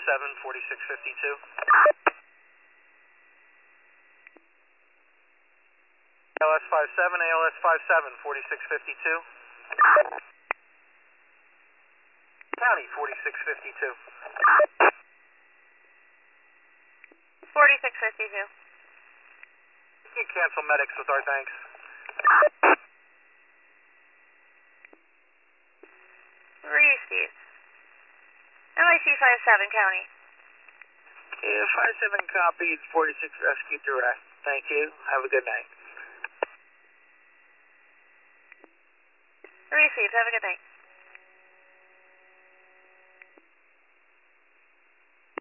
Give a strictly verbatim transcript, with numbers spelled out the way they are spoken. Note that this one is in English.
seven, forty-six fifty-two. A L S five seven, A L S five seven, forty-six fifty-two. County, forty-six fifty-two. forty-six fifty-two. You can cancel medics with our thanks. Received. N Y C five seven, County. Yeah, five seven copied, forty-six rescue direct. Thank you. Have a good night. Received. Have a good night.